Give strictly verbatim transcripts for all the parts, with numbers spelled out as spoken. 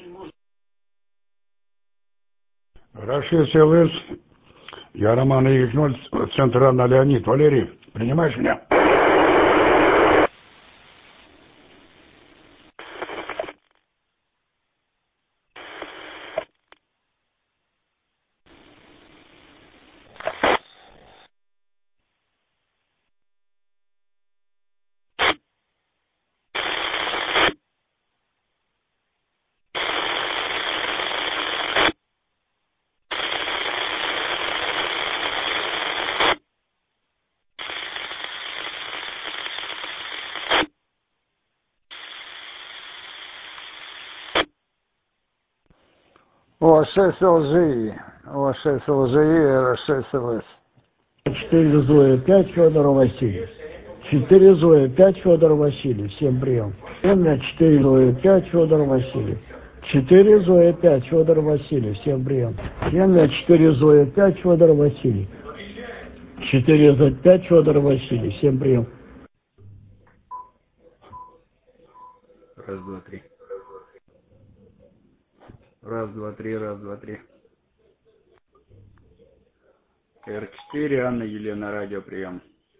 Рашид Селыс, я Роман Ильич ноль, центр Анна Леонид. Валерий, принимаешь меня? О шесть ЛЖИ, О шесть ЛЖИ, Р шесть ЛС. четыре Зоя, пять Федор Васильев. четыре Зоя, пять Федор Васильев. Всем прием. четыре Зоя, пять Федор Васильев. четыре Зоя, пять Федор Васильев. Всем прием. четыре Зоя, пять Федор Васильев. четыре Зоя, пять Федор Васильев. Всем прием. Раз, два, три. Раз, два, три, раз, два, три. Р четыре, Анна Елена, радио, прием.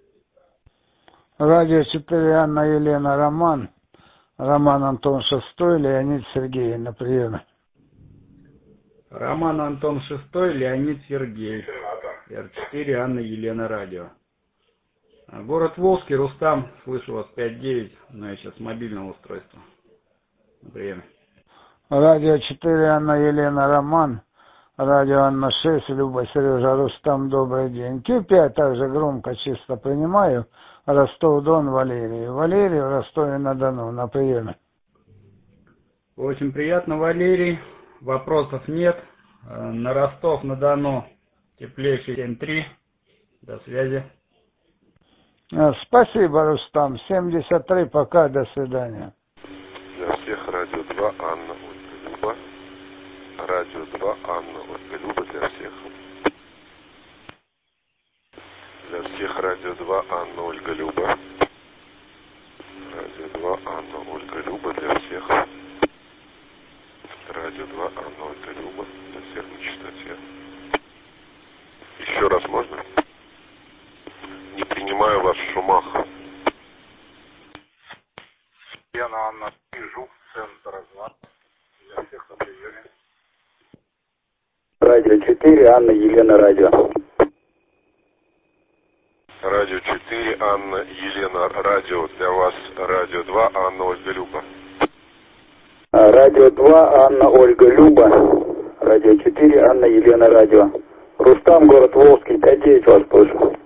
Радио четыре, Анна Елена, Роман. Роман Антон шестой, Леонид Сергей на приеме. Роман Антон шестой, Леонид Сергей. Р четыре, Анна Елена, радио. Город Волжский, Рустам, слышу вас пять девять, но я сейчас с мобильного устройства. На приеме. Радио четыре, Анна Елена, Роман. Радио Анна шесть, Люба, Сережа, Рустам, добрый день. Q пять также громко, чисто принимаю. Ростов-Дон, Валерий. Валерий в Ростове-на-Дону, на приеме. Очень приятно, Валерий. Вопросов нет. На Ростов-на-Дону теплейший семь три. До связи. Спасибо, Рустам. семьдесят три, пока, до свидания. Для всех радио два, Анна, Ольга, Люба. Радио два, Анна, Ольга, Люба, для всех. Для всех радио два, Анна, Ольга, Люба. Радио два, Анна, Ольга, Люба, для всех. Радио два, Анна, Ольга, Люба, для всех на частоте. Еще раз можно? Не принимаю вас в шумах. Я на Анна Жук, центр два. Для всех на приеме. Радио четыре, Анна Елена, радио. Радио четыре, Анна Елена, радио. Для вас радио два, Анна, Ольга, Люба. Радио два, Анна, Ольга, Люба. Радио четыре, Анна Елена, радио. Рустам, город Волжский, пять девять, вас слышу.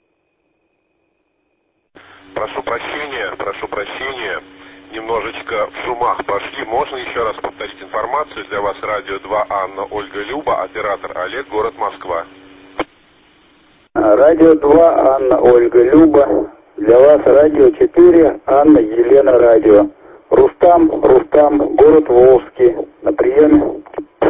Прошу прощения, прошу прощения. Немножечко в шумах пошли. Можно еще раз повторить информацию? Для вас радио два, Анна, Ольга, Люба, оператор Олег, город Москва. Радио два, Анна, Ольга, Люба. Для вас радио четыре, Анна, Елена, радио. Рустам, Рустам, город Волжский. На приеме.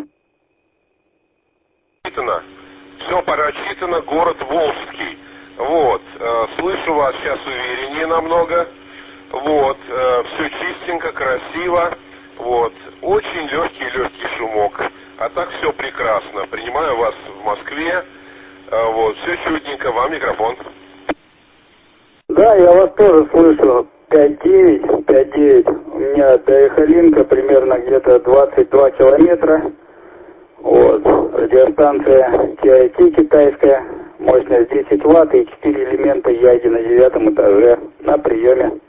Все прочитано, город Волжский. Вот. Слышу вас сейчас увереннее намного. Вот, э, все чистенько, красиво, вот, очень легкий-легкий шумок, а так все прекрасно, принимаю вас в Москве, э, вот, все чудненько, вам микрофон. Да, я вас тоже слышу, пять девять, пять девять, у меня до Эхолинка примерно где-то двадцать два километра, вот, радиостанция ти ай ти китайская, мощность десять ватт и четыре элемента яги на девятом этаже, на приеме.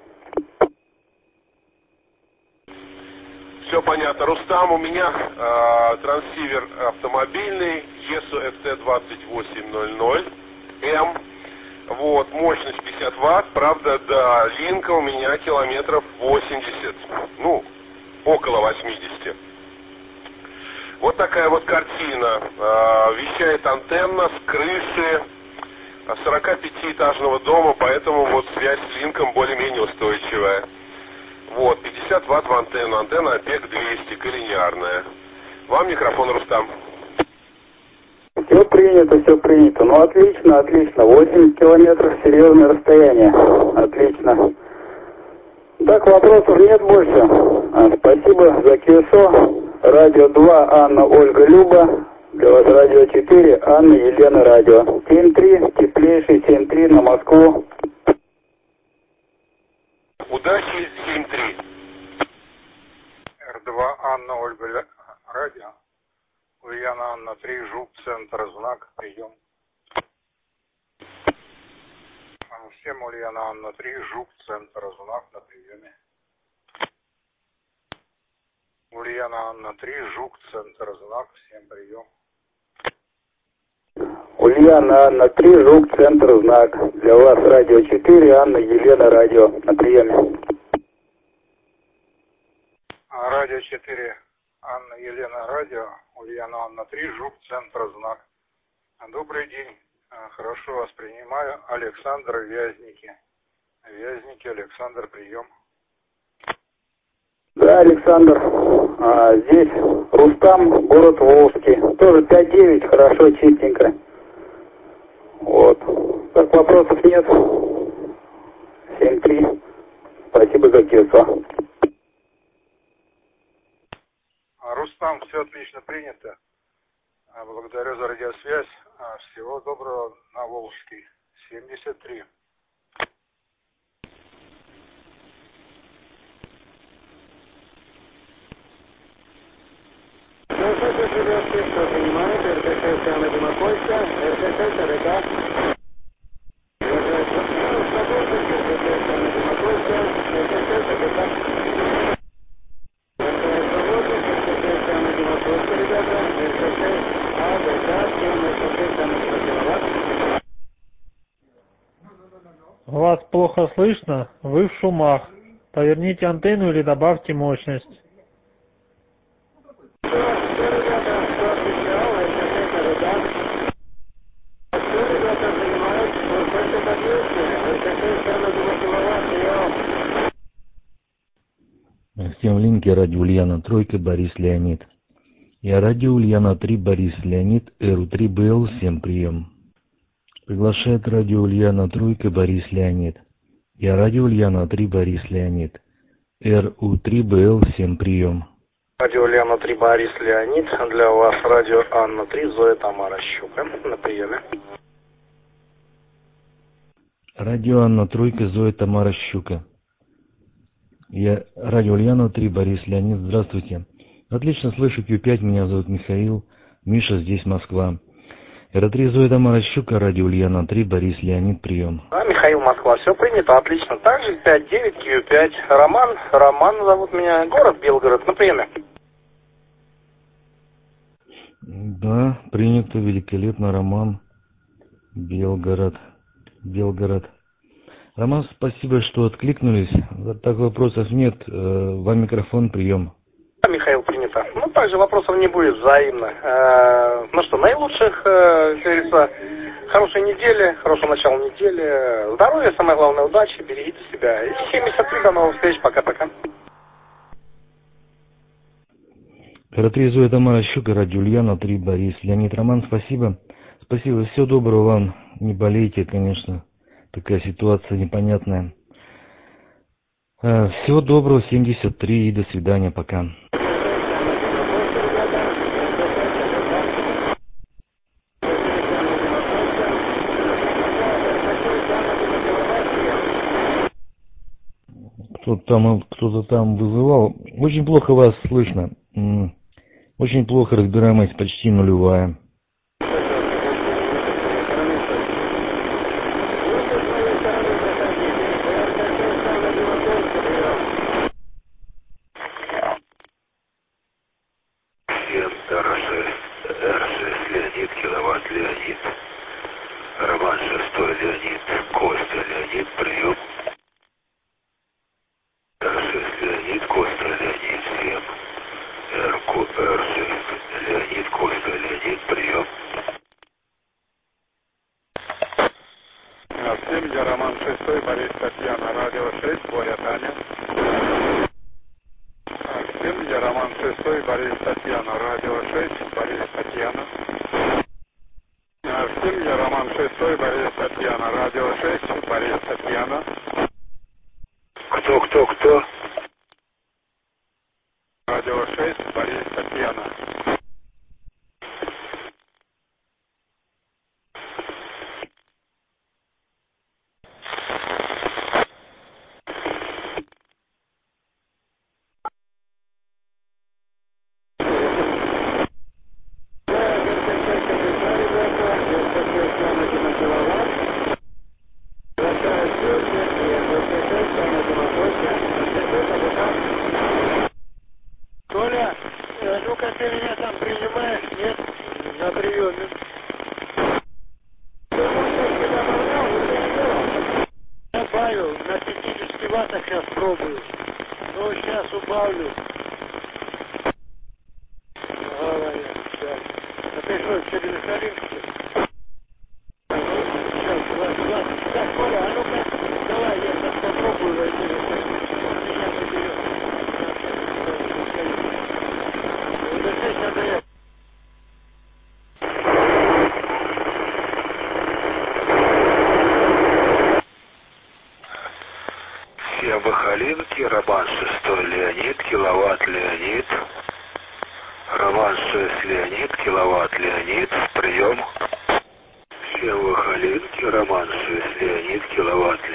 Все понятно. Рустам, у меня э, трансивер автомобильный ЕСУ эф тэ двадцать восемь ноль ноль эм. Вот, мощность пятьдесят ватт. Правда, до линка у меня километров восемьдесят. Ну, около восьмидесяти. Вот такая вот картина. Э, вещает антенна с крыши сорокапятиэтажного дома, поэтому вот связь с линком более-менее устойчивая. Вот, пятьдесят ватт в антенну, антенна ОПЕК двести, коллинеарная. Вам микрофон, Рустам. Все принято, все принято. Ну, отлично, отлично. восемьдесят километров, серьезное расстояние. Отлично. Так, вопросов нет больше. А, спасибо за КСО. радио два, Анна, Ольга, Люба. Для вас радио четыре, Анна, Елена, радио. семь три, теплейший, семь три на Москву. Удачи, семь три. эр два, Анна, Ольга, радио. Ульяна, Анна, три, Жук, центр, знак, прием. Всем Ульяна, Анна, три, Жук, центр, знак, на приеме. Ульяна, Анна, три, Жук, центр, знак, всем прием. Ульяна, Анна, три, Жук, центр, знак. Для вас радио четыре, Анна, Елена, радио. На приеме. Радио четыре, Анна, Елена, радио. Ульяна, Анна, три, Жук, центр, знак. Добрый день. Хорошо вас принимаю. Александр, Вязники. Вязники, Александр, прием. Да, Александр. А, здесь Рустам, город Волжский. Тоже пять девять, хорошо, чистенько. Вот. Так, вопросов нет. семь три. Спасибо за кесо. Рустам, все отлично принято. Благодарю за радиосвязь. Всего доброго на Волжский. семьдесят три. Вас плохо слышно, вы в шумах. Поверните антенну или добавьте мощность. Всем в линке радио Ульяна тройка, Борис Леонид. Я радио Ульяна три, Борис Леонид, эр у три бэ эл, всем прием. Приглашает радио Ульяна тройка, Борис Леонид. Я радио Ульяна три, Борис Леонид, эр у три бэ эл, всем прием. Радио Ульяна три, Борис Леонид. Для вас радио Анна три, Зоя Тамара Щука. На приеме. Радио Анна тройка, Зоя Тамара Щука. Я радио Ульяна три, Борис Леонид. Здравствуйте. Отлично слышу кью пять, меня зовут Михаил. Миша, здесь Москва. эр три, Зоя Тамара Щука, радио Ульяна три, Борис Леонид, прием. А, Михаил, Москва, все принято, отлично. Также пять девять, кью пять. Роман, Роман зовут меня, город Белгород, на приеме. Да, принято, великолепно, Роман, Белгород, Белгород. Роман, спасибо, что откликнулись. Так вопросов нет. Вам микрофон, прием. Да, Михаил, принято. Ну, также вопросов не будет, взаимно. Э, ну что, наилучших, э, как говорится, хорошей недели, хорошего начала недели. Здоровья, самое главное, удачи, берегите себя. И семьдесят три, до новых встреч, пока-пока. эр три, Зоя Тамара Щука, радио Ульяна три, Борис Леонид. Роман, спасибо. Спасибо, всего доброго вам. Не болейте, конечно. Такая ситуация непонятная. Всего доброго, семьдесят три, и до свидания, пока. Кто-то там, кто-то там вызывал. Очень плохо вас слышно. Очень плохо, разбираемость почти нулевая. Радио шесть, Борис, Татьяна. Коля, ну-ка ты меня там принимаешь? Нет? На приеме. Добавил, на пятидесяти ваттах сейчас пробую. Ну, сейчас убавлю. Ага, сейчас. А ты что, через Калинку? Сейчас, два, два. Так, Коля, а ну-ка, давай, я сейчас попробую войти. А меня заберет. Всем Халинки, Роман шестой Леонид, киловатт Леонид. Роман шесть Леонид, киловатт Леонид, прием. Всем Халинки, Роман шесть Леонид, киловатт